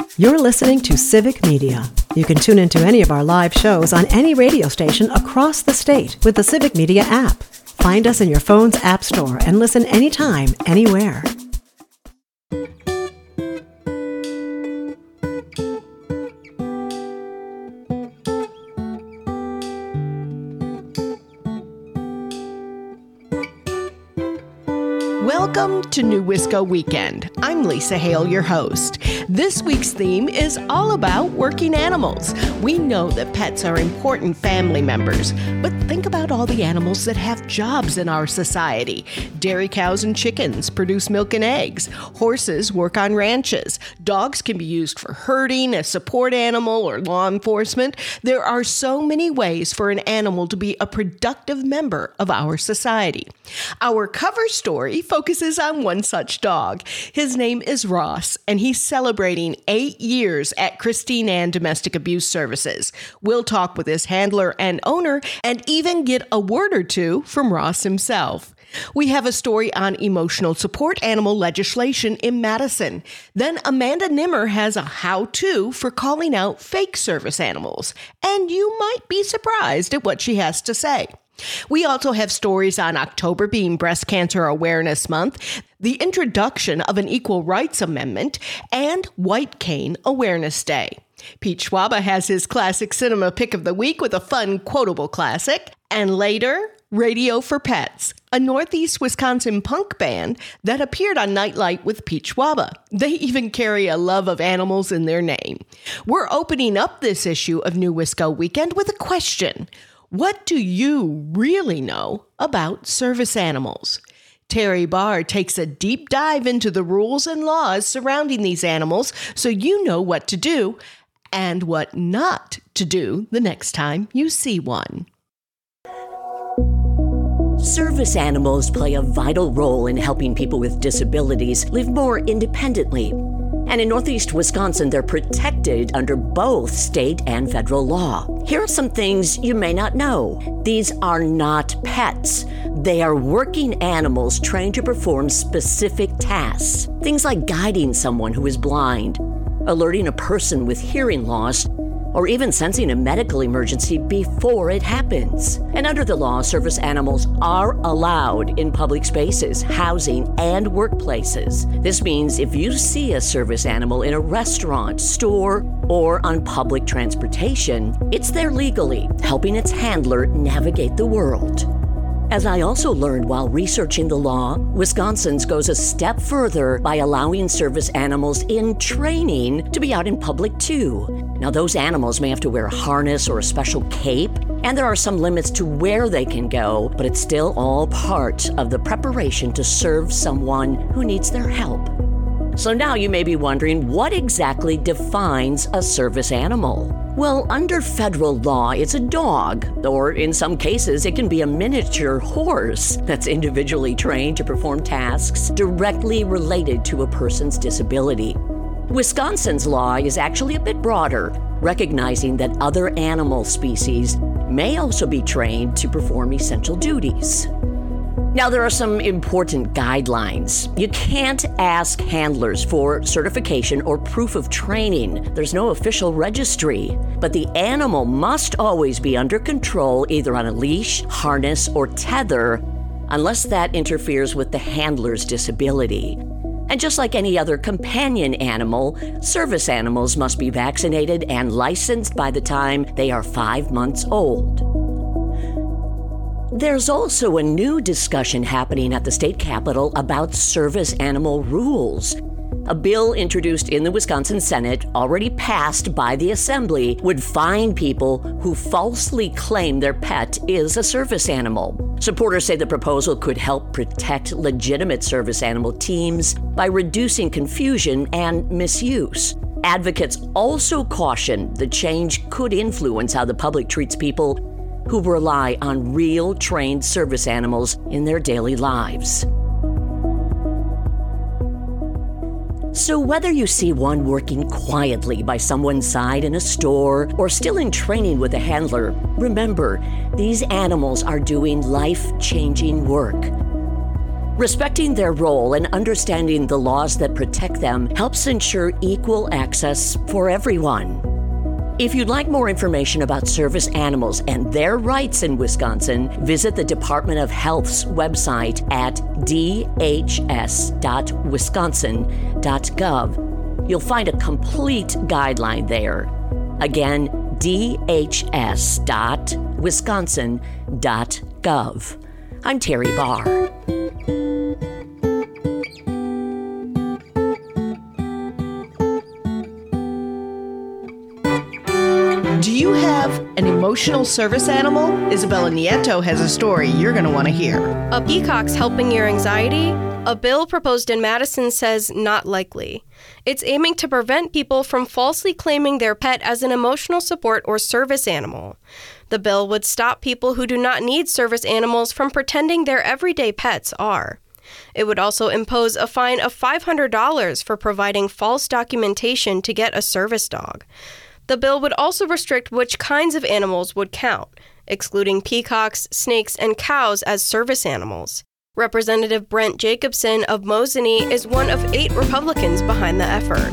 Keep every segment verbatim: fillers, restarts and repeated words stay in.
You're listening to Civic Media. You can tune into any of our live shows on any radio station across the state with the Civic Media app. Find us in your phone's app store and listen anytime, anywhere. Welcome to New Wisco Weekend. I'm Lisa Hale, your host. This week's theme is all about working animals. We know that pets are important family members, but think about all the animals that have jobs in our society. Dairy cows and chickens produce milk and eggs. Horses work on ranches. Dogs can be used for herding, a support animal, or law enforcement. There are so many ways for an animal to be a productive member of our society. Our cover story focuses on one such dog. His name is Ross, and he's celebrating eight years at Christine Ann Domestic Abuse Services. We'll talk with his handler and owner and even get a word or two from Ross himself. We have a story on emotional support animal legislation in Madison. Then Amanda Nimmer has a how-to for calling out fake service animals. And you might be surprised at what she has to say. We also have stories on October being Breast Cancer Awareness Month, the introduction of an Equal Rights Amendment, and White Cane Awareness Day. Pete Schwaba has his classic cinema pick of the week with a fun quotable classic. And later, Radio for Pets, a Northeast Wisconsin punk band that appeared on Nightlight with Pete Schwaba. They even carry a love of animals in their name. We're opening up this issue of New Wisco Weekend with a question. What do you really know about service animals? Terry Barr takes a deep dive into the rules and laws surrounding these animals so you know what to do and what not to do the next time you see one. Service animals play a vital role in helping people with disabilities live more independently. And in Northeast Wisconsin, they're protected under both state and federal law. Here are some things you may not know. These are not pets. They are working animals trained to perform specific tasks. Things like guiding someone who is blind, alerting a person with hearing loss, or even sensing a medical emergency before it happens. And under the law, service animals are allowed in public spaces, housing, and workplaces. This means if you see a service animal in a restaurant, store, or on public transportation, it's there legally, helping its handler navigate the world. As I also learned while researching the law, Wisconsin's goes a step further by allowing service animals in training to be out in public too. Now, those animals may have to wear a harness or a special cape, and there are some limits to where they can go, but it's still all part of the preparation to serve someone who needs their help. So now you may be wondering, what exactly defines a service animal? Well, under federal law, it's a dog, or in some cases, it can be a miniature horse that's individually trained to perform tasks directly related to a person's disability. Wisconsin's law is actually a bit broader, recognizing that other animal species may also be trained to perform essential duties. Now, there are some important guidelines. You can't ask handlers for certification or proof of training. There's no official registry. But the animal must always be under control, either on a leash, harness, or tether, unless that interferes with the handler's disability. And just like any other companion animal, service animals must be vaccinated and licensed by the time they are five months old. There's also a new discussion happening at the state capitol about service animal rules. A bill introduced in the Wisconsin Senate, already passed by the Assembly, would fine people who falsely claim their pet is a service animal. Supporters say the proposal could help protect legitimate service animal teams by reducing confusion and misuse. Advocates also caution the change could influence how the public treats people who rely on real trained service animals in their daily lives. So whether you see one working quietly by someone's side in a store or still in training with a handler, remember, these animals are doing life-changing work. Respecting their role and understanding the laws that protect them helps ensure equal access for everyone. If you'd like more information about service animals and their rights in Wisconsin, visit the Department of Health's website at d h s dot wisconsin dot gov. You'll find a complete guideline there. Again, d h s dot wisconsin dot gov. I'm Terry Barr. Do you have an emotional service animal? Isabella Nieto has a story you're going to want to hear. A peacock's helping your anxiety? A bill proposed in Madison says not likely. It's aiming to prevent people from falsely claiming their pet as an emotional support or service animal. The bill would stop people who do not need service animals from pretending their everyday pets are. It would also impose a fine of five hundred dollars for providing false documentation to get a service dog. The bill would also restrict which kinds of animals would count, excluding peacocks, snakes, and cows as service animals. Representative Brent Jacobson of Mosinee is one of eight Republicans behind the effort.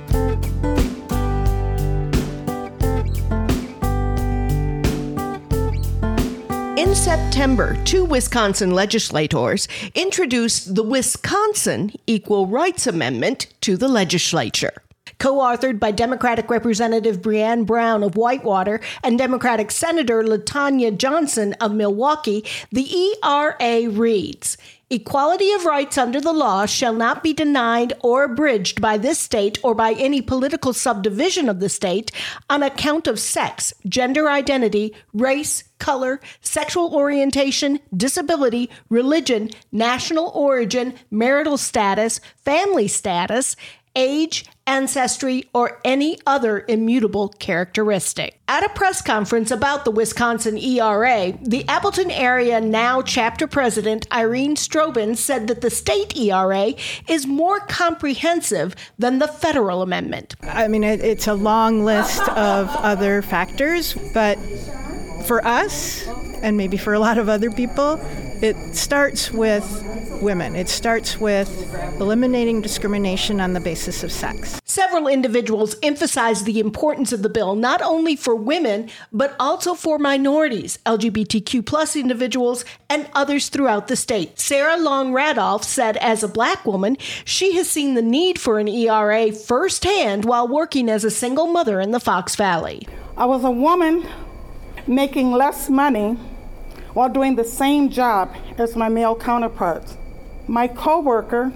In September, two Wisconsin legislators introduced the Wisconsin Equal Rights Amendment to the legislature. Co-authored by Democratic Representative Breanne Brown of Whitewater and Democratic Senator LaTanya Johnson of Milwaukee, the E R A reads, "Equality of rights under the law shall not be denied or abridged by this state or by any political subdivision of the state on account of sex, gender identity, race, color, sexual orientation, disability, religion, national origin, marital status, family status, age, ancestry, or any other immutable characteristic." At a press conference about the Wisconsin E R A, the Appleton Area Now chapter president Irene Strobin said that the state E R A is more comprehensive than the federal amendment. I mean, it, it's a long list of other factors, but for us, and maybe for a lot of other people, it starts with women. It starts with eliminating discrimination on the basis of sex. Several individuals emphasized the importance of the bill, not only for women, but also for minorities, L G B T Q plus individuals, and others throughout the state. Sarah Long Radolph said as a Black woman, she has seen the need for an E R A firsthand while working as a single mother in the Fox Valley. I was a woman making less money while doing the same job as my male counterparts. My coworker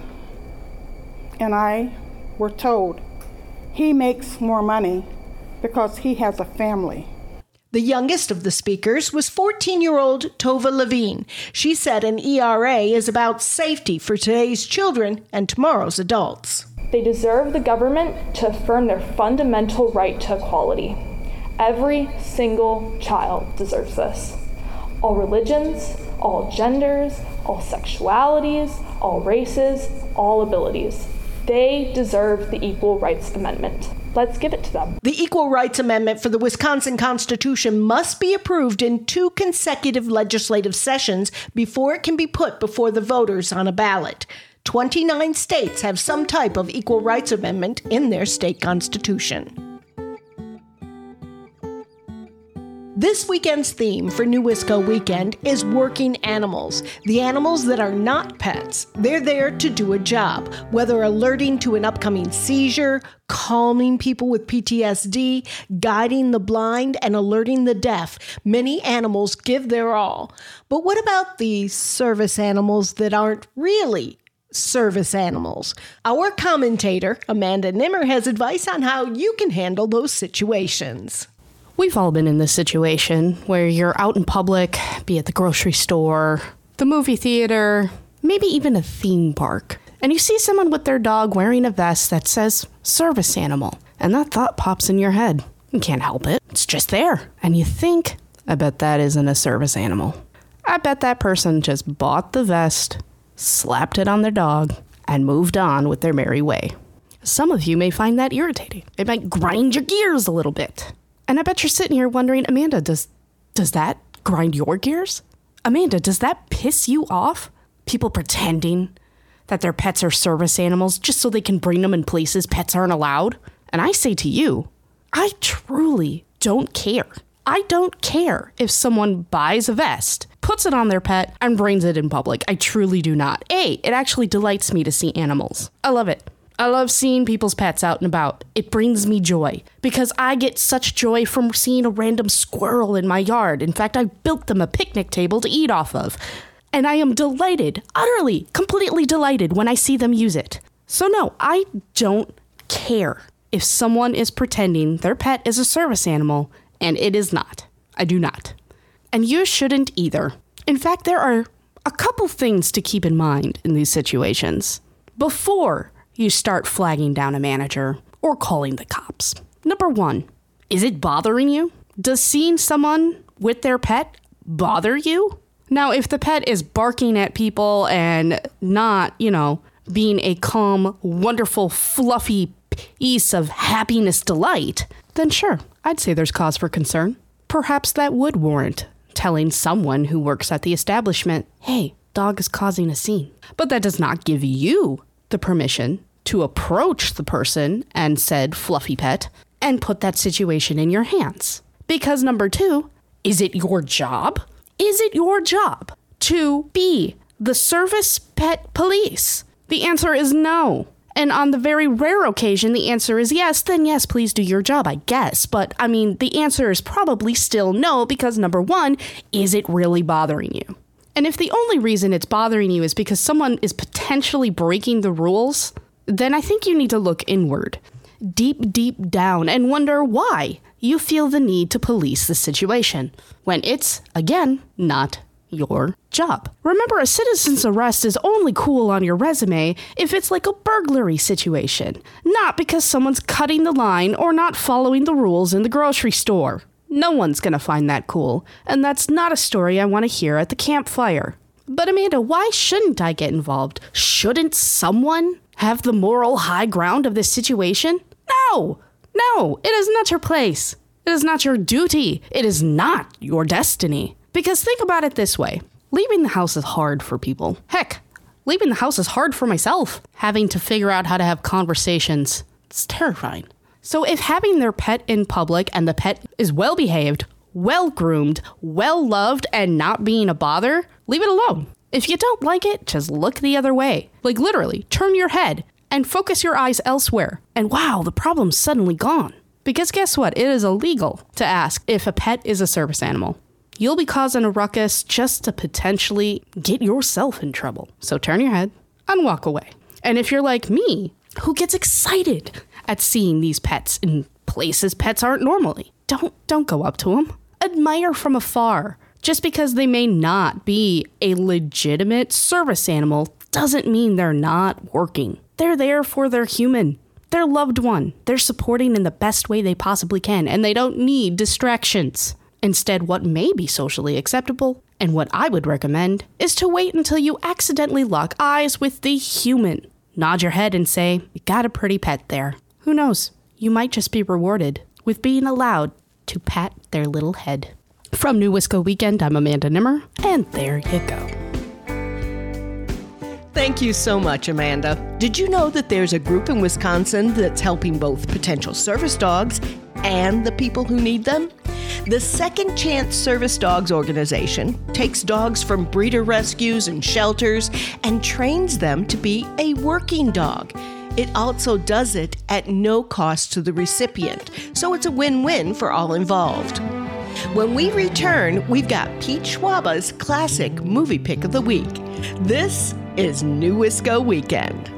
and I were told he makes more money because he has a family. The youngest of the speakers was fourteen-year-old Tova Levine. She said an E R A is about safety for today's children and tomorrow's adults. They deserve the government to affirm their fundamental right to equality. Every single child deserves this. All religions, all genders, all sexualities, all races, all abilities. They deserve the Equal Rights Amendment. Let's give it to them. The Equal Rights Amendment for the Wisconsin Constitution must be approved in two consecutive legislative sessions before it can be put before the voters on a ballot. twenty-nine states have some type of Equal Rights Amendment in their state constitution. This weekend's theme for New Wisco Weekend is working animals, the animals that are not pets. They're there to do a job, whether alerting to an upcoming seizure, calming people with P T S D, guiding the blind, and alerting the deaf. Many animals give their all. But what about the service animals that aren't really service animals? Our commentator, Amanda Nimmer, has advice on how you can handle those situations. We've all been in this situation where you're out in public, be it the grocery store, the movie theater, maybe even a theme park, and you see someone with their dog wearing a vest that says service animal, and that thought pops in your head. You can't help it. It's just there. And you think, I bet that isn't a service animal. I bet that person just bought the vest, slapped it on their dog, and moved on with their merry way. Some of you may find that irritating. It might grind your gears a little bit. And I bet you're sitting here wondering, Amanda, does does that grind your gears? Amanda, does that piss you off? People pretending that their pets are service animals just so they can bring them in places pets aren't allowed. And I say to you, I truly don't care. I don't care if someone buys a vest, puts it on their pet, and brings it in public. I truly do not. A, it actually delights me to see animals. I love it. I love seeing people's pets out and about. It brings me joy because I get such joy from seeing a random squirrel in my yard. In fact, I built them a picnic table to eat off of. And I am delighted, utterly, completely delighted when I see them use it. So no, I don't care if someone is pretending their pet is a service animal and it is not. I do not. And you shouldn't either. In fact, there are a couple things to keep in mind in these situations before you start flagging down a manager or calling the cops. Number one, is it bothering you? Does seeing someone with their pet bother you? Now, if the pet is barking at people and not, you know, being a calm, wonderful, fluffy piece of happiness delight, then sure, I'd say there's cause for concern. Perhaps that would warrant telling someone who works at the establishment, hey, dog is causing a scene. But that does not give you the permission to approach the person and said fluffy pet and put that situation in your hands. Because number two, is it your job? Is it your job to be the service pet police? The answer is no. And on the very rare occasion the answer is yes, then yes, please do your job, I guess. But I mean, the answer is probably still no because number one, is it really bothering you? And if the only reason it's bothering you is because someone is potentially breaking the rules, then I think you need to look inward, deep, deep down, and wonder why you feel the need to police the situation when it's, again, not your job. Remember, a citizen's arrest is only cool on your resume if it's like a burglary situation, not because someone's cutting the line or not following the rules in the grocery store. No one's gonna find that cool, and that's not a story I want to hear at the campfire. But Amanda, why shouldn't I get involved? Shouldn't someone have the moral high ground of this situation? No! No, it is not your place. It is not your duty. It is not your destiny. Because think about it this way. Leaving the house is hard for people. Heck, leaving the house is hard for myself. Having to figure out how to have conversations. It's terrifying. So if having their pet in public and the pet is well behaved, well groomed, well loved, and not being a bother, leave it alone. If you don't like it, just look the other way. Like literally, turn your head and focus your eyes elsewhere. And wow, the problem's suddenly gone. Because guess what? It is illegal to ask if a pet is a service animal. You'll be causing a ruckus just to potentially get yourself in trouble. So turn your head and walk away. And if you're like me, who gets excited at seeing these pets in places pets aren't normally, don't don't go up to them. Admire from afar. Just because they may not be a legitimate service animal doesn't mean they're not working. They're there for their human, their loved one. They're supporting in the best way they possibly can, and they don't need distractions. Instead, what may be socially acceptable, and what I would recommend, is to wait until you accidentally lock eyes with the human. Nod your head and say, you got a pretty pet there. Who knows? You might just be rewarded with being allowed to pat their little head. From New Wisco Weekend, I'm Amanda Nimmer, and there you go. Thank you so much, Amanda. Did you know that there's a group in Wisconsin that's helping both potential service dogs and the people who need them? The Second Chance Service Dogs organization takes dogs from breeder rescues and shelters and trains them to be a working dog. It also does it at no cost to the recipient, so it's a win-win for all involved. When we return, we've got Pete Schwaba's classic movie pick of the week. This is New Wisco Weekend.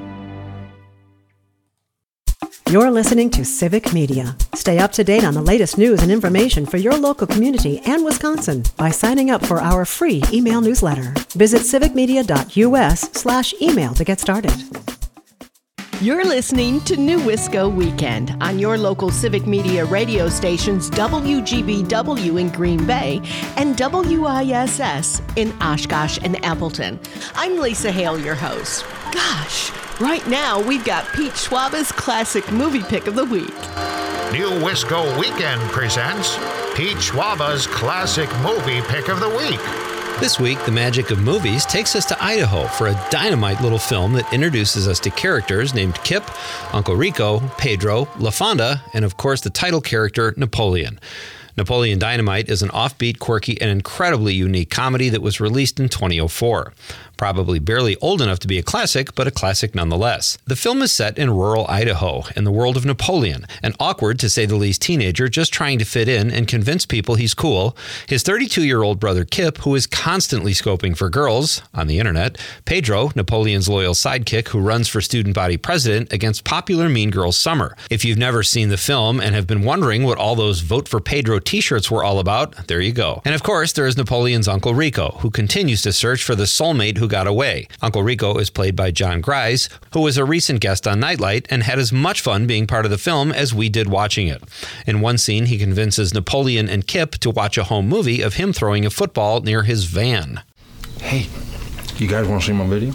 You're listening to Civic Media. Stay up to date on the latest news and information for your local community and Wisconsin by signing up for our free email newsletter. Visit civicmedia.us slash email to get started. You're listening to New Wisco Weekend on your local Civic Media radio stations W G B W in Green Bay and W I S S in Oshkosh and Appleton. I'm Lisa Hale, your host. Gosh, right now we've got Pete Schwaba's classic movie pick of the week. New Wisco Weekend presents Pete Schwaba's classic movie pick of the week. This week, the magic of movies takes us to Idaho for a dynamite little film that introduces us to characters named Kip, Uncle Rico, Pedro, LaFonda, and of course the title character, Napoleon. Napoleon Dynamite is an offbeat, quirky, and incredibly unique comedy that was released in twenty oh four. Probably barely old enough to be a classic, but a classic nonetheless. The film is set in rural Idaho, in the world of Napoleon, an awkward, to say the least, teenager just trying to fit in and convince people he's cool, his thirty-two-year-old brother Kip, who is constantly scoping for girls on the internet, Pedro, Napoleon's loyal sidekick who runs for student body president against popular Mean Girls Summer. If you've never seen the film and have been wondering what all those Vote for Pedro t-shirts were all about, there you go. And of course, there is Napoleon's Uncle Rico, who continues to search for the soulmate who got away. Uncle Rico is played by John Grise, who was a recent guest on Nightlight and had as much fun being part of the film as we did watching it. In one scene, he convinces Napoleon and Kip to watch a home movie of him throwing a football near his van. Hey, you guys want to see my video?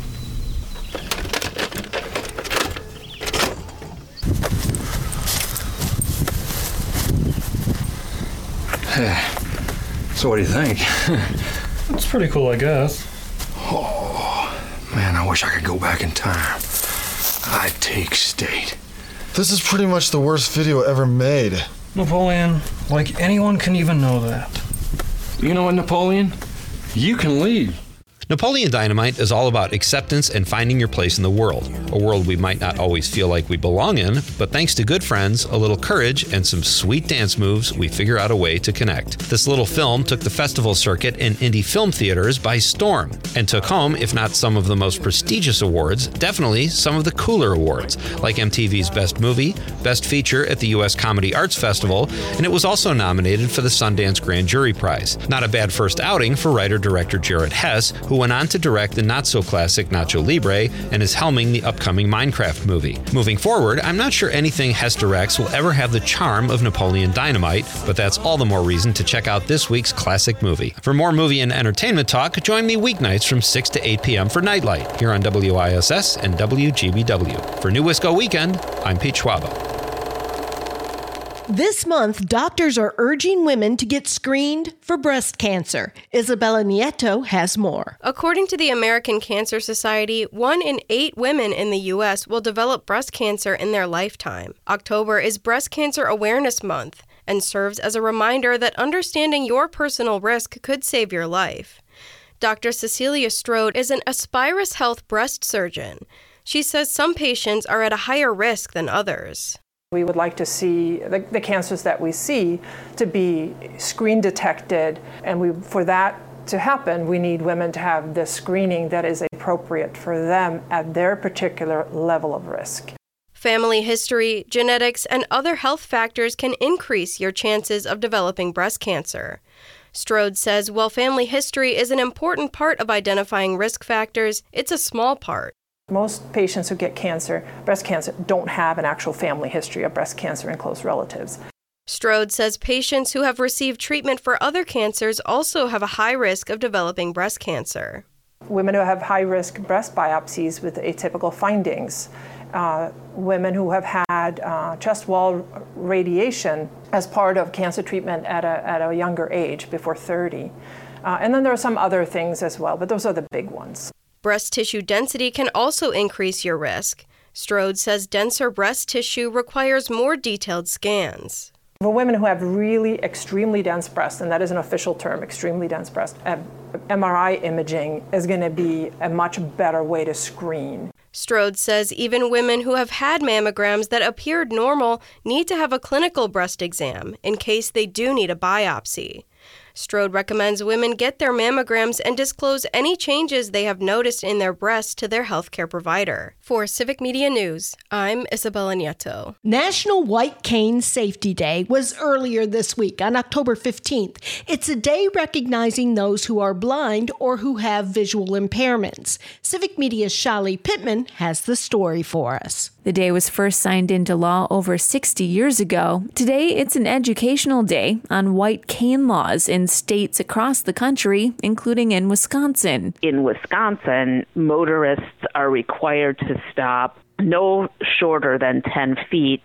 So what do you think? It's pretty cool, I guess. Oh, man, I wish I could go back in time. I'd take state. This is pretty much the worst video ever made. Napoleon, like anyone can even know that. You know what, Napoleon? You can leave. Napoleon Dynamite is all about acceptance and finding your place in the world, a world we might not always feel like we belong in, but thanks to good friends, a little courage, and some sweet dance moves, we figure out a way to connect. This little film took the festival circuit in indie film theaters by storm, and took home, if not some of the most prestigious awards, definitely some of the cooler awards, like M T V's Best Movie, Best Feature at the U S Comedy Arts Festival, and it was also nominated for the Sundance Grand Jury Prize. Not a bad first outing for writer-director Jared Hess, who went on to direct the not-so-classic Nacho Libre and is helming the upcoming Minecraft movie. Moving forward, I'm not sure anything Hess directs will ever have the charm of Napoleon Dynamite, but that's all the more reason to check out this week's classic movie. For more movie and entertainment talk, join me weeknights from six to eight p.m. for Nightlight, here on W I S S and W G B W. For New Wisco Weekend, I'm Pete Schwabo. This month, doctors are urging women to get screened for breast cancer. Isabella Nieto has more. According to the American Cancer Society, one in eight women in the U S will develop breast cancer in their lifetime. October is Breast Cancer Awareness Month and serves as a reminder that understanding your personal risk could save your life. Doctor Cecilia Strode is an Aspirus Health breast surgeon. She says some patients are at a higher risk than others. We would like to see the, the cancers that we see to be screen detected, and we, for that to happen, we need women to have the screening that is appropriate for them at their particular level of risk. Family history, genetics, and other health factors can increase your chances of developing breast cancer. Strode says while family history is an important part of identifying risk factors, it's a small part. Most patients who get cancer, breast cancer, don't have an actual family history of breast cancer in close relatives. Strode says patients who have received treatment for other cancers also have a high risk of developing breast cancer. Women who have high-risk breast biopsies with atypical findings, uh, women who have had uh, chest wall radiation as part of cancer treatment at a, at a younger age, before thirty. Uh, and then there are some other things as well, but those are the big ones. Breast tissue density can also increase your risk. Strode says denser breast tissue requires more detailed scans. For women who have really extremely dense breasts, and that is an official term, extremely dense breast, M R I imaging is going to be a much better way to screen. Strode says even women who have had mammograms that appeared normal need to have a clinical breast exam in case they do need a biopsy. Strode recommends women get their mammograms and disclose any changes they have noticed in their breasts to their healthcare provider. For Civic Media News, I'm Isabella Nieto. National White Cane Safety Day was earlier this week on October fifteenth. It's a day recognizing those who are blind or who have visual impairments. Civic Media's Shali Pittman has the story for us. The day was first signed into law over sixty years ago. Today, it's an educational day on white cane laws in states across the country, including in Wisconsin. In Wisconsin, motorists are required to stop no shorter than ten feet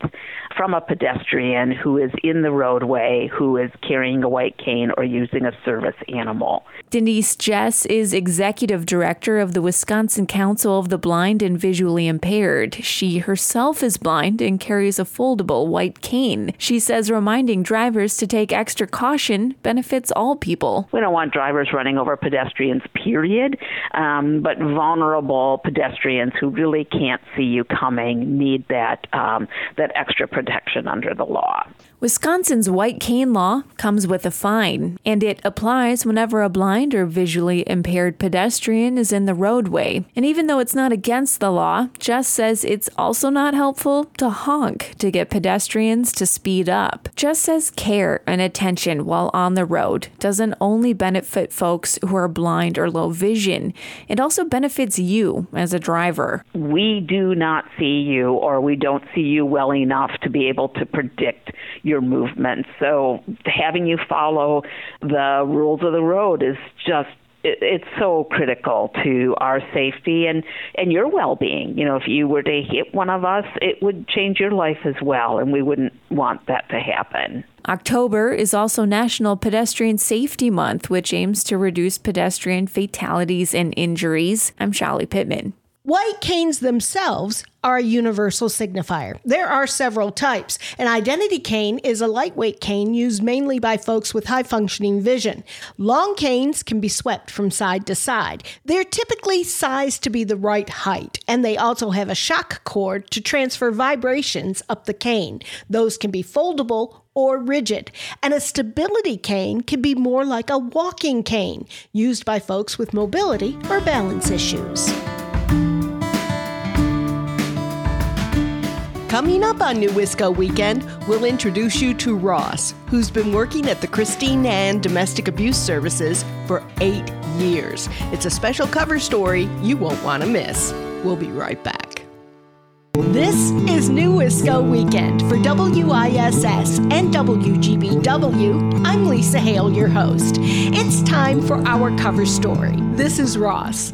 from a pedestrian who is in the roadway, who is carrying a white cane or using a service animal. Denise Jess is executive director of the Wisconsin Council of the Blind and Visually Impaired. She herself is blind and carries a foldable white cane. She says reminding drivers to take extra caution benefits all people. We don't want drivers running over pedestrians, period, um, but vulnerable pedestrians who really can't see you coming need that um, that extra protection under the law. Wisconsin's white cane law comes with a fine, and it applies whenever a blind or visually impaired pedestrian is in the roadway. And even though it's not against the law, Jess says it's also not helpful to honk to get pedestrians to speed up. Jess says care and attention while on the road doesn't only benefit folks who are blind or low vision, it also benefits you as a driver. We do not see you, or we don't see you well enough to be able to predict your movement. So having you follow the rules of the road is just, it, it's so critical to our safety and, and your well-being. You know, if you were to hit one of us, it would change your life as well, and we wouldn't want that to happen. October is also National Pedestrian Safety Month, which aims to reduce pedestrian fatalities and injuries. I'm Shelly Pittman. White canes themselves are a universal signifier. There are several types. An identity cane is a lightweight cane used mainly by folks with high-functioning vision. Long canes can be swept from side to side. They're typically sized to be the right height, and they also have a shock cord to transfer vibrations up the cane. Those can be foldable or rigid. And a stability cane can be more like a walking cane, used by folks with mobility or balance issues. Coming up on New Wisco Weekend, we'll introduce you to Ross, who's been working at the Christine Ann Domestic Abuse Services for eight years. It's a special cover story you won't want to miss. We'll be right back. This is New Wisco Weekend for W I S S and W G B W. I'm Lisa Hale, your host. It's time for our cover story. This is Ross.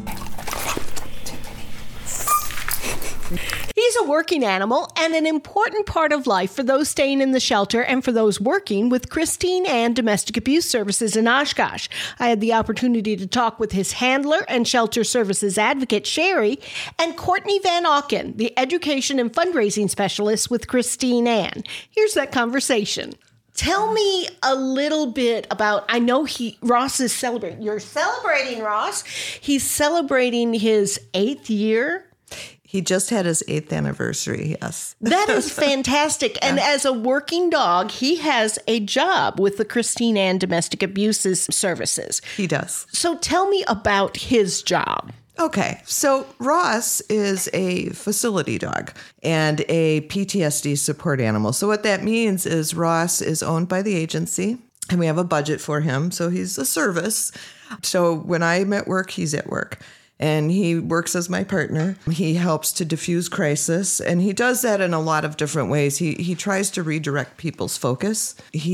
He's a working animal and an important part of life for those staying in the shelter and for those working with Christine Ann Domestic Abuse Services in Oshkosh. I had the opportunity to talk with his handler and shelter services advocate, Sherry, and Courtney Van Auken, the education and fundraising specialist with Christine Ann. Here's that conversation. Tell me a little bit about, I know he Ross is celebrating. You're celebrating, Ross. He's celebrating his eighth year. He just had his eighth anniversary, yes. That is fantastic. And yeah. As a working dog, he has a job with the Christine Ann Domestic Abuse Services. He does. So tell me about his job. Okay, so Ross is a facility dog and a P T S D support animal. So what that means is Ross is owned by the agency, and we have a budget for him, so he's a service. So when I'm at work, he's at work. And he works as my partner. He helps to diffuse crisis, and he does that in a lot of different ways. He he tries to redirect people's focus.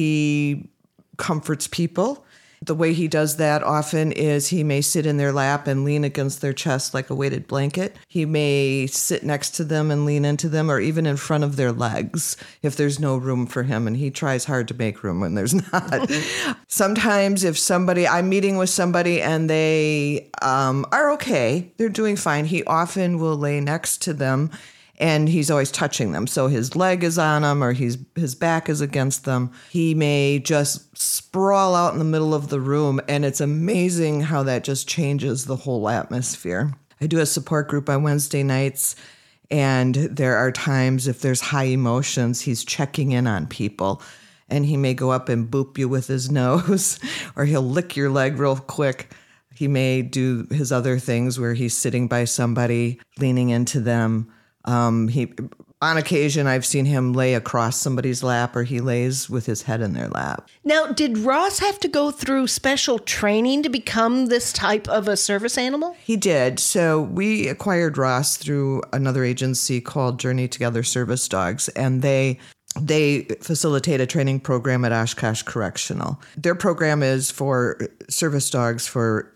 He comforts people. The way he does that often is he may sit in their lap and lean against their chest like a weighted blanket. He may sit next to them and lean into them, or even in front of their legs if there's no room for him. And he tries hard to make room when there's not. Sometimes if somebody, I'm meeting with somebody and they um, are okay, they're doing fine, he often will lay next to them. And he's always touching them. So his leg is on them or he's, his back is against them. He may just sprawl out in the middle of the room. And it's amazing how that just changes the whole atmosphere. I do a support group on Wednesday nights. And there are times if there's high emotions, he's checking in on people. And he may go up and boop you with his nose or he'll lick your leg real quick. He may do his other things where he's sitting by somebody, leaning into them. Um, he, on occasion, I've seen him lay across somebody's lap or he lays with his head in their lap. Now, did Ross have to go through special training to become this type of a service animal? He did. So we acquired Ross through another agency called Journey Together Service Dogs, and they They facilitate a training program at Oshkosh Correctional. Their program is for service dogs for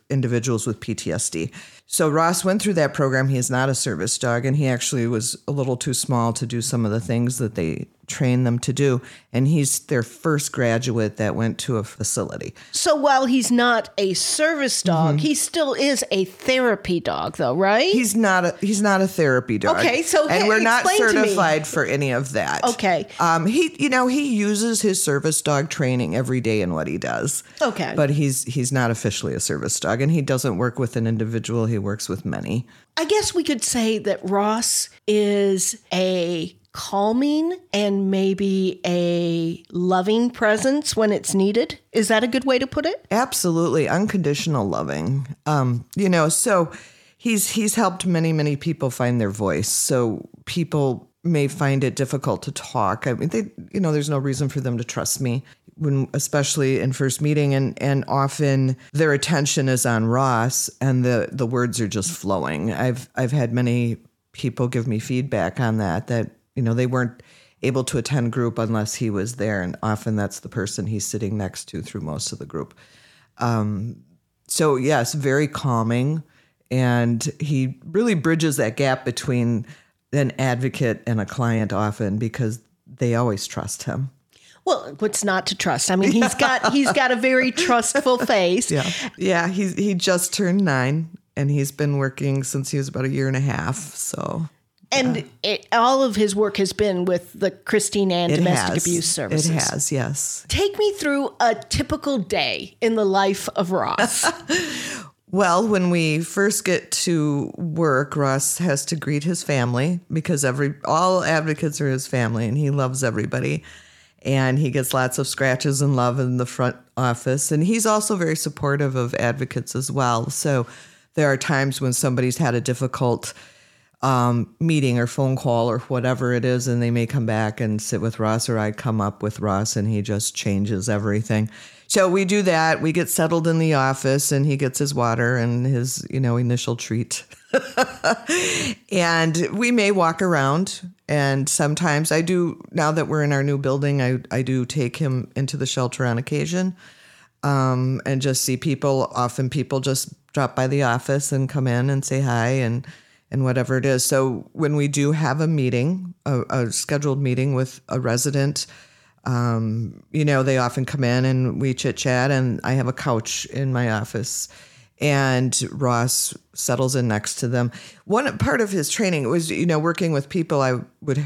individuals with P T S D. So Ross went through that program. He is not a service dog, and he actually was a little too small to do some of the things that they train them to do. And he's their first graduate that went to a facility. So while he's not a service dog, mm-hmm. he still is a therapy dog, though, right? He's not a he's not a therapy dog. Okay, so and hey, we're not certified to for any of that. Okay, um, he you know he uses his service dog training every day in what he does. Okay, but he's he's not officially a service dog, and he doesn't work with an individual. He works with many. I guess we could say that Ross is a calming and maybe a loving presence when it's needed. Is that a good way to put it? Absolutely. Unconditional loving. Um, you know, so he's he's helped many, many people find their voice. So people may find it difficult to talk. I mean, they, you know, there's no reason for them to trust me, when, especially in first meeting. And, and often their attention is on Ross and the, the words are just flowing. I've I've had many people give me feedback on that, that you know, they weren't able to attend group unless he was there. And often that's the person he's sitting next to through most of the group. Um, so, yes, very calming. And he really bridges that gap between an advocate and a client often, because they always trust him. Well, what's not to trust? I mean, he's got he's got a very trustful face. Yeah, yeah. He he just turned nine, and he's been working since he was about a year and a half. So. And yeah. it, all of his work has been with the Christine Ann it Domestic has. Abuse Services. It has, yes. Take me through a typical day in the life of Ross. Well, when we first get to work, Ross has to greet his family, because every all advocates are his family, and he loves everybody. And he gets lots of scratches and love in the front office. And he's also very supportive of advocates as well. So there are times when somebody's had a difficult um, meeting or phone call or whatever it is, and they may come back and sit with Ross, or I come up with Ross, and he just changes everything. So we do that. We get settled in the office, and he gets his water and his, you know, initial treat. And we may walk around, and sometimes I do, now that we're in our new building, I, I do take him into the shelter on occasion, um, and just see people. Often people just drop by the office and come in and say hi and and whatever it is. So when we do have a meeting, a, a scheduled meeting with a resident, um, you know, they often come in and we chit chat, and I have a couch in my office, and Ross settles in next to them. One part of his training was, you know, working with people, I would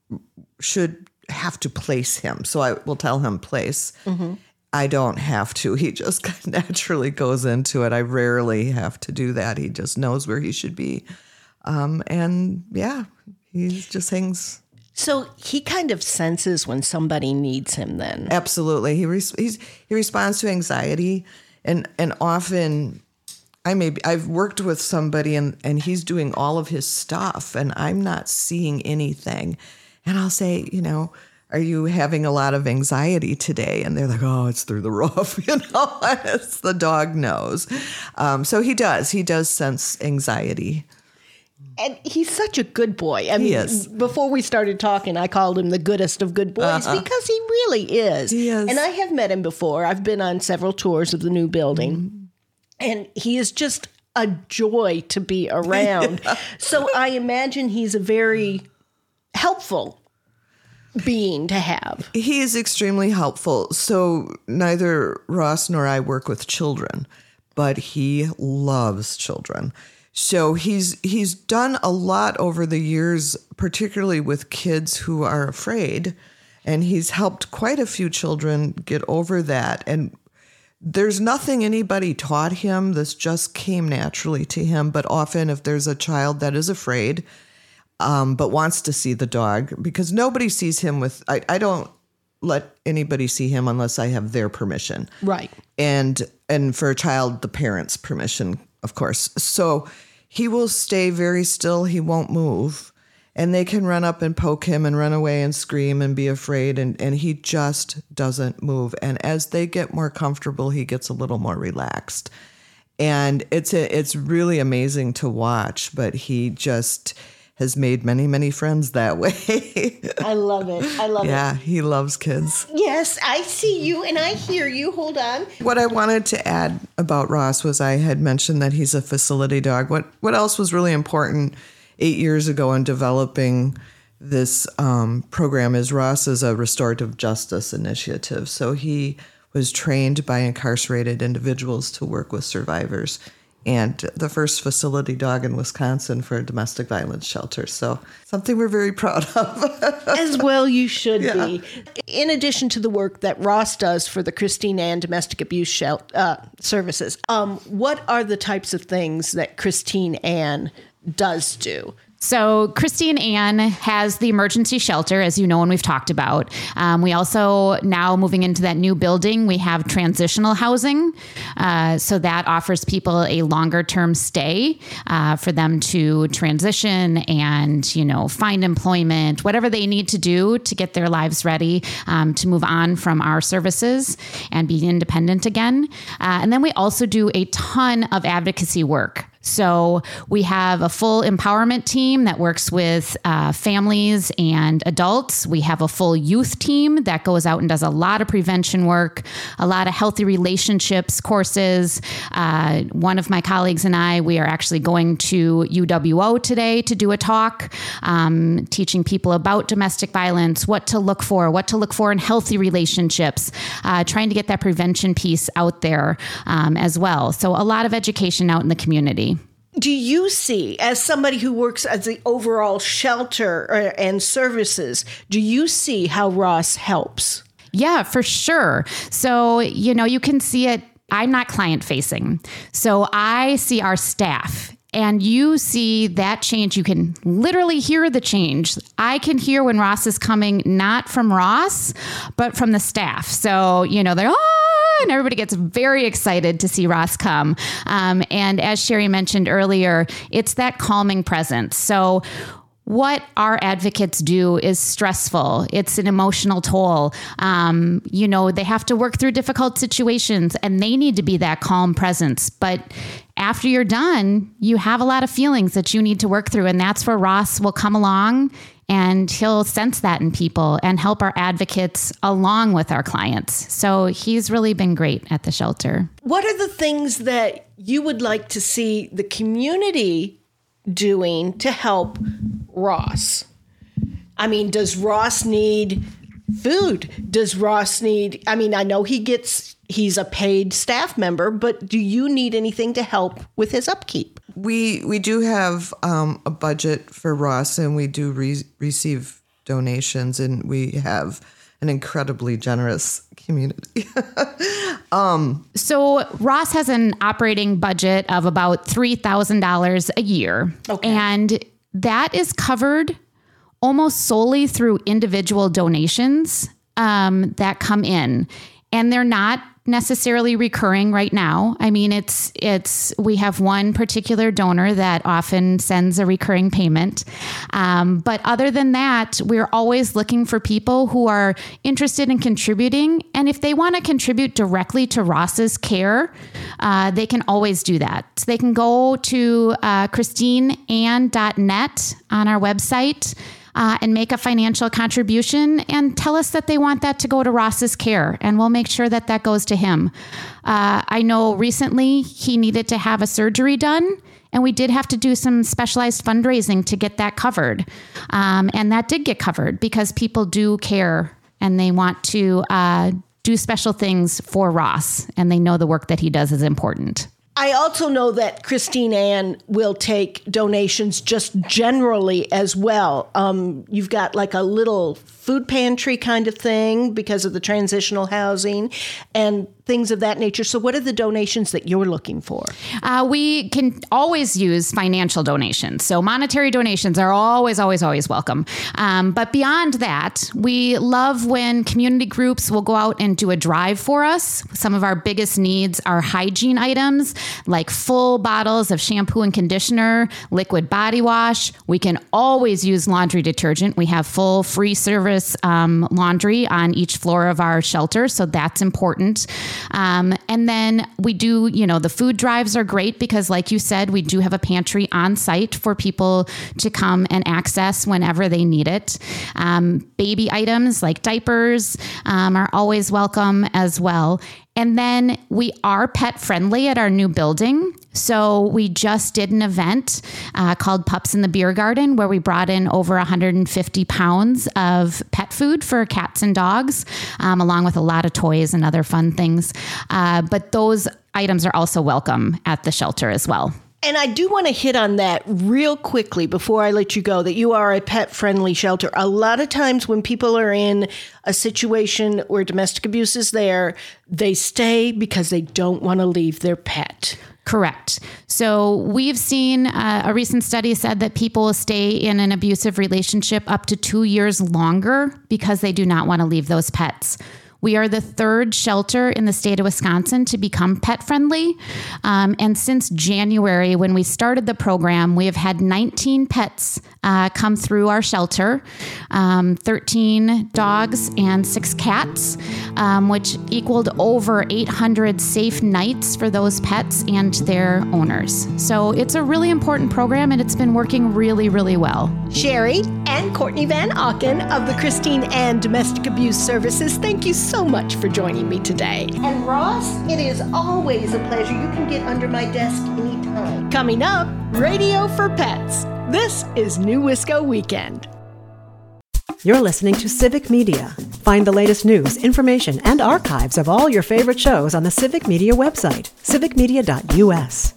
should have to place him. So I will tell him place. Mm-hmm. I don't have to. He just naturally goes into it. I rarely have to do that. He just knows where he should be. Um, and yeah, he just hangs. So he kind of senses when somebody needs him then. Absolutely. He res- he's, he responds to anxiety, and, and often I may be, I've worked with somebody and, and he's doing all of his stuff and I'm not seeing anything. And I'll say, you know, are you having a lot of anxiety today? And they're like, oh, it's through the roof. You know, it's the dog knows. Um, so he does. He does sense anxiety. And he's such a good boy. I he mean, is. Before we started talking, I called him the goodest of good boys uh-huh. because he really is. He is. And I have met him before. I've been on several tours of the new building. Mm-hmm. And he is just a joy to be around. Yeah. So I imagine he's a very helpful being to have. He is extremely helpful. So neither Ross nor I work with children, but he loves children. So he's he's done a lot over the years, particularly with kids who are afraid, and he's helped quite a few children get over that. And there's nothing anybody taught him. This just came naturally to him. But often if there's a child that is afraid, um, but wants to see the dog, because nobody sees him with, I, I don't let anybody see him unless I have their permission. Right. And and for a child, the parents' permission, of course. So he will stay very still. He won't move. And they can run up and poke him and run away and scream and be afraid. And, and he just doesn't move. And as they get more comfortable, he gets a little more relaxed. And it's a, it's really amazing to watch. But he just has made many, many friends that way. I love it. I love yeah, it. Yeah, he loves kids. Yes, I see you and I hear you. Hold on. What I wanted to add about Ross was I had mentioned that he's a facility dog. What what else was really important eight years ago in developing this um, program is Ross is a restorative justice initiative. So he was trained by incarcerated individuals to work with survivors, and the first facility dog in Wisconsin for a domestic violence shelter. So something we're very proud of. As well you should yeah. be. In addition to the work that Ross does for the Christine Ann Domestic Abuse Shel- uh, Services, um, what are the types of things that Christine Ann does do? So Christine Ann has the emergency shelter, as you know, and we've talked about. Um, we also, now moving into that new building, we have transitional housing. Uh, so that offers people a longer term stay uh, for them to transition and, you know, find employment, whatever they need to do to get their lives ready um, to move on from our services and be independent again. Uh, and then we also do a ton of advocacy work. So we have a full empowerment team that works with uh, families and adults. We have a full youth team that goes out and does a lot of prevention work, a lot of healthy relationships courses. Uh, one of my colleagues and I, we are actually going to U W O today to do a talk, um, teaching people about domestic violence, what to look for, what to look for in healthy relationships, uh, trying to get that prevention piece out there um, as well. So a lot of education out in the community. Do you see, as somebody who works as the overall shelter and services, do you see how Ross helps? Yeah, for sure. So, you know, you can see it. I'm not client facing. So I see our staff. And you see that change. You can literally hear the change. I can hear when Ross is coming, not from Ross, but from the staff. So, you know, they're, oh, and everybody gets very excited to see Ross come. Um, and as Sherry mentioned earlier, it's that calming presence. So what our advocates do is stressful. It's an emotional toll. Um, you know, they have to work through difficult situations and they need to be that calm presence. But after you're done, you have a lot of feelings that you need to work through. And that's where Ross will come along and he'll sense that in people and help our advocates along with our clients. So he's really been great at the shelter. What are the things that you would like to see the community doing to help Ross? I mean, does Ross need food? Does Ross need, I mean, I know he gets, he's a paid staff member, but do you need anything to help with his upkeep? We we do have um, a budget for Ross, and we do re- receive donations, and we have an incredibly generous community. um, so Ross has an operating budget of about three thousand dollars a year. Okay. And that is covered almost solely through individual donations um, that come in. And they're not necessarily recurring right now. I mean, it's, it's, we have one particular donor that often sends a recurring payment. Um, but other than that, we're always looking for people who are interested in contributing. And if they want to contribute directly to Ross's care, uh, they can always do that. So they can go to uh, christine ann dot net on our website. Uh, and make a financial contribution and tell us that they want that to go to Ross's care, and we'll make sure that that goes to him. Uh, I know recently he needed to have a surgery done, and we did have to do some specialized fundraising to get that covered. Um, and that did get covered because people do care and they want to uh, do special things for Ross, and they know the work that he does is important. I also know that Christine Ann will take donations just generally as well. Um, you've got like a little food pantry kind of thing because of the transitional housing and things of that nature. So what are the donations that you're looking for? Uh, we can always use financial donations. So monetary donations are always, always, always welcome. Um, but beyond that, we love when community groups will go out and do a drive for us. Some of our biggest needs are hygiene items. like full bottles of shampoo and conditioner, liquid body wash. We can always use laundry detergent. We have full free service um, laundry on each floor of our shelter, so that's important. Um, and then we do, you know, the food drives are great because, like you said, we do have a pantry on site for people to come and access whenever they need it. Um, baby items like diapers um, are always welcome as well. And then we are pet friendly at our new building. So we just did an event uh, called Pups in the Beer Garden, where we brought in over one hundred fifty pounds of pet food for cats and dogs, um, along with a lot of toys and other fun things. Uh, but those items are also welcome at the shelter as well. And I do want to hit on that real quickly before I let you go, that you are a pet-friendly shelter. A lot of times when people are in a situation where domestic abuse is there, they stay because they don't want to leave their pet. Correct. So we've seen uh, a recent study said that people stay in an abusive relationship up to two years longer because they do not want to leave those pets. We are the third shelter in the state of Wisconsin to become pet friendly. Um, and since January, when we started the program, we have had nineteen pets uh, come through our shelter, um, thirteen dogs and six cats, um, which equaled over eight hundred safe nights for those pets and their owners. So it's a really important program, and it's been working really, really well. Sherry and Courtney Van Auken of the Christine Ann Domestic Abuse Services, thank you so much for joining me today. And Ross, it is always a pleasure. You can get under my desk anytime. Coming up, Radio for Pets. This is New Wisco Weekend. You're listening to Civic Media. Find the latest news, information, and archives of all your favorite shows on the Civic Media website, civic media dot u s.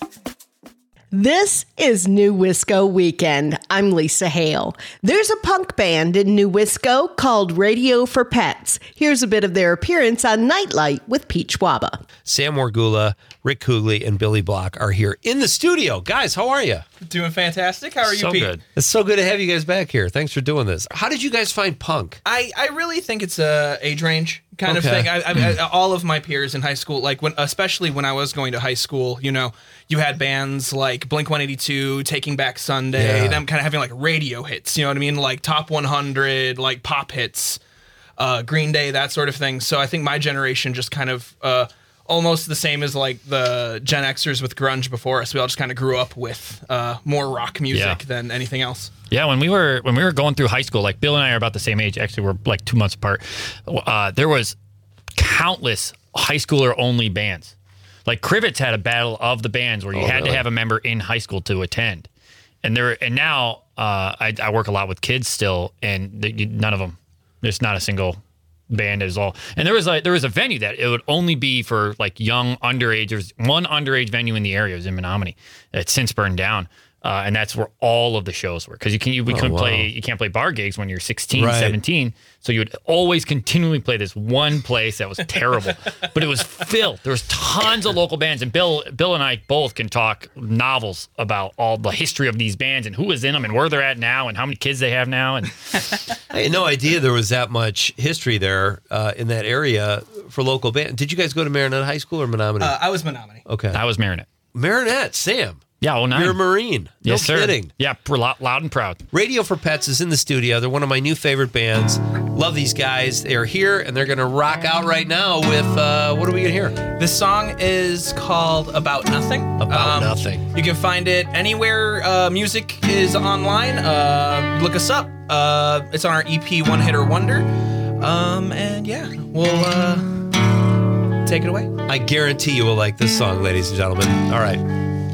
This is New Wisco Weekend. I'm Lisa Hale. There's a punk band in New Wisco called Radio for Pets. Here's a bit of their appearance on Nightlight with Pete Schwaba. Sam Morgula, Rick Kugley, and Billy Block are here in the studio. Guys, how are you? Doing fantastic. How are so you, Pete? Good. It's so good to have you guys back here. Thanks for doing this. How did you guys find punk? I, I really think it's a age range kind Okay. of thing. I, I, I, all of my peers in high school, like when, especially when I was going to high school, you know, you had bands like Blink one eighty-two, Taking Back Sunday, Yeah. them kind of having like radio hits, you know what I mean? Like top one hundred, like pop hits, uh, Green Day, that sort of thing. So I think my generation just kind of uh, almost the same as like the Gen Xers with grunge before us. We all just kind of grew up with uh, more rock music Yeah. than anything else. Yeah, when we were when we were going through high school, like Bill and I are about the same age. Actually, we're like two months apart. Uh, there was countless high schooler only bands. Like Crivets had a battle of the bands where you Oh, had really? to have a member in high school to attend. And there and now uh, I, I work a lot with kids still, and they, none of them. There's not a single band is all. And there was like there was a venue that it would only be for like young underage. There's one underage venue in the area. It was in Menominee. It's since burned down. Uh, and that's where all of the shows were, because you can you, we Oh, couldn't wow. play you can't play bar gigs when you're sixteen, Right. seventeen, so you would always continually play this one place that was terrible, but it was filled. There was tons of local bands, and Bill Bill and I both can talk novels about all the history of these bands and who was in them and where they're at now and how many kids they have now. And I had no idea there was that much history there uh, in that area for local band. Did you guys go to Marinette High School or Menominee? Uh, I was Menominee. Okay. I was Marinette. Marinette, Sam. Yeah, oh nine. You're a Marine. No Yes, sir. kidding. Yeah, pr- loud, loud and proud. Radio for Pets is in the studio. They're one of my new favorite bands. Love these guys. They're here, and they're going to rock out right now with, uh, what are we going to hear? This song is called About Nothing. About Nothing. You can find it anywhere uh, music is online. Uh, look us up. Uh, it's on our E P One Hitter Wonder. Um, and yeah, we'll uh, take it away. I guarantee you will like this song, ladies and gentlemen. All right.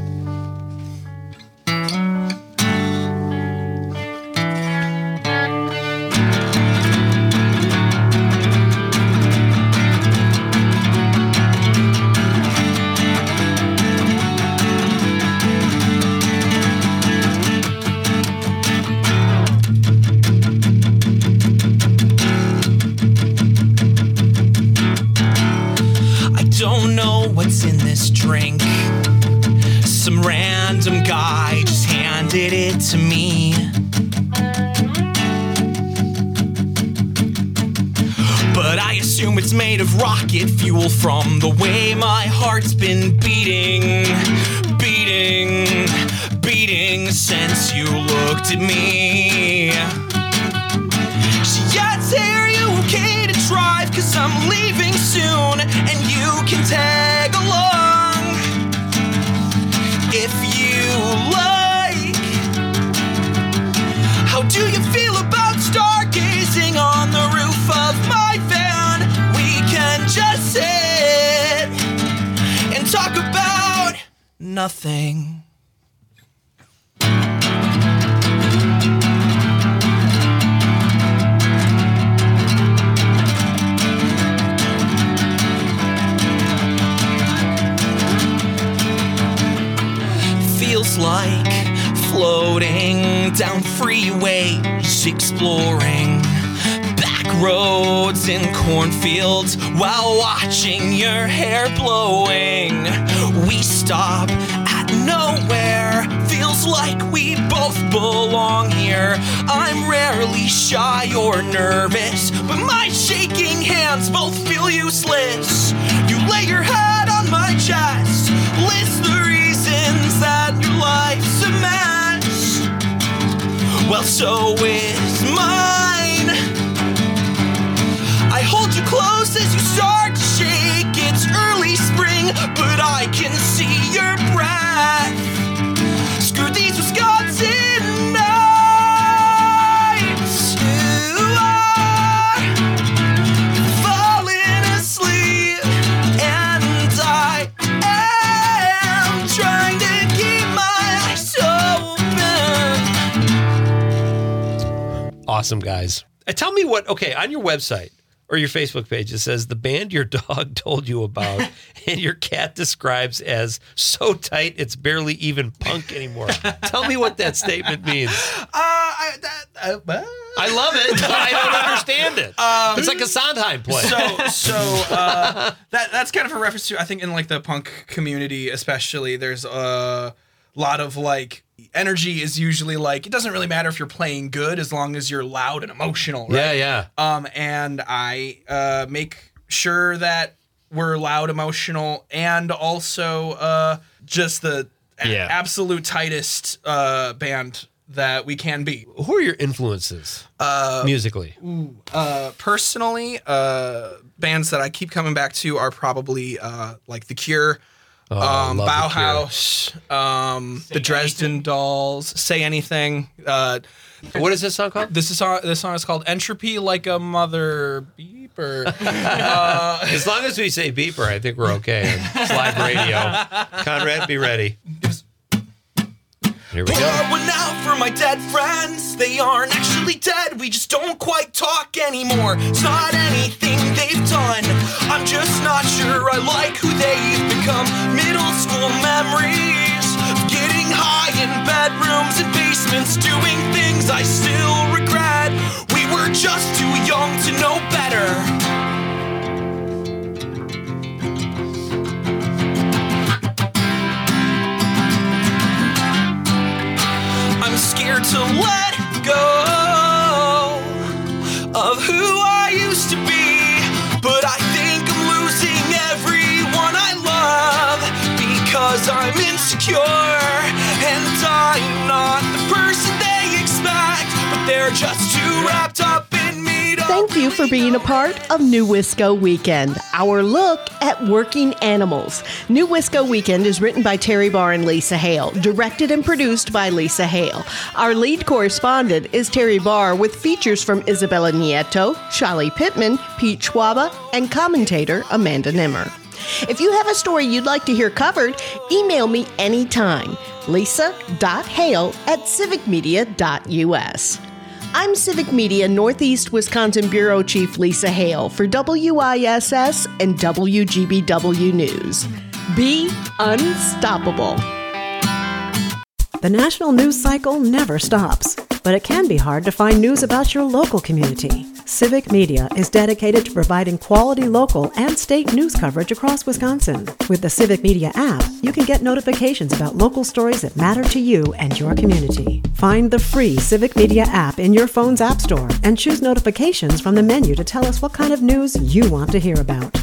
I don't know what's in this drink. Some random guy just handed it to me. But I assume it's is made of rocket fuel from the way my heart's been beating, beating, beating since you looked at me. She asks, hey, are you okay to drive? Cause I'm leaving soon and you can tag along if you like. How do you feel about stargazing on the roof of my van? We can just sit and talk about nothing. Feels like floating down freeways, exploring back roads in cornfields while watching your hair blowing. We stop at nowhere, feels like we both belong here. I'm rarely shy or nervous, but my shaking hands both feel useless. You lay your head on my chest, list the reasons that your life's a mess. Well, so is mine. I hold you close as you start to shake. It's early spring, but I can see your breath. Screw these Wisconsin nights. You are falling asleep, and I am trying to keep my eyes open. Awesome, guys. Uh, tell me what, okay, on your website or your Facebook page, it says the band your dog told you about and your cat describes as so tight it's barely even punk anymore. Tell me what that statement means. Uh, I, that, uh, uh, I love it, but I don't understand it. Um, it's like a Sondheim play. So, so uh, that that's kind of a reference to, I think, in like the punk community, especially. There's a lot of like energy is usually like, it doesn't really matter if you're playing good as long as you're loud and emotional. Right? Yeah, yeah. Um, and I uh, make sure that we're loud, emotional, and also uh, just the a- Yeah. absolute tightest uh, band that we can be. Who are your influences Uh, musically? Ooh, uh, personally, uh, bands that I keep coming back to are probably uh, like The Cure, Oh, I um, love The Bauhaus, um, the Dresden Dolls, Say Anything. Uh, what is this song called? This is song, this song is called Entropy Like a Mother Beeper. uh, As long as we say beeper, I think we're okay. It's live radio. Conrad, be ready. Here we Pour go. one out for my dead friends. They aren't actually dead, we just don't quite talk anymore. It's not anything they've done, I'm just not sure I like who they've become. Middle school memories of getting high in bedrooms and basements, doing things I still regret. We were just too young to know better. I'm scared to let go of who I used to be, but I think I'm losing everyone I love because I'm insecure and I'm not the person they expect, but they're just too wrapped up in me. Thank you for being a part of New Wisco Weekend, our look at working animals. New Wisco Weekend is written by Terry Barr and Lisa Hale, directed and produced by Lisa Hale. Our lead correspondent is Terry Barr, with features from Isabella Nieto, Shali Pittman, Pete Schwaba, and commentator Amanda Nimmer. If you have a story you'd like to hear covered, email me anytime, lisa dot hale at civic media dot u s. I'm Civic Media Northeast Wisconsin Bureau Chief Lisa Hale for W I S S and W G B W News. Be unstoppable. The national news cycle never stops, but it can be hard to find news about your local community. Civic Media is dedicated to providing quality local and state news coverage across Wisconsin. With the Civic Media app, you can get notifications about local stories that matter to you and your community. Find the free Civic Media app in your phone's app store and choose notifications from the menu to tell us what kind of news you want to hear about.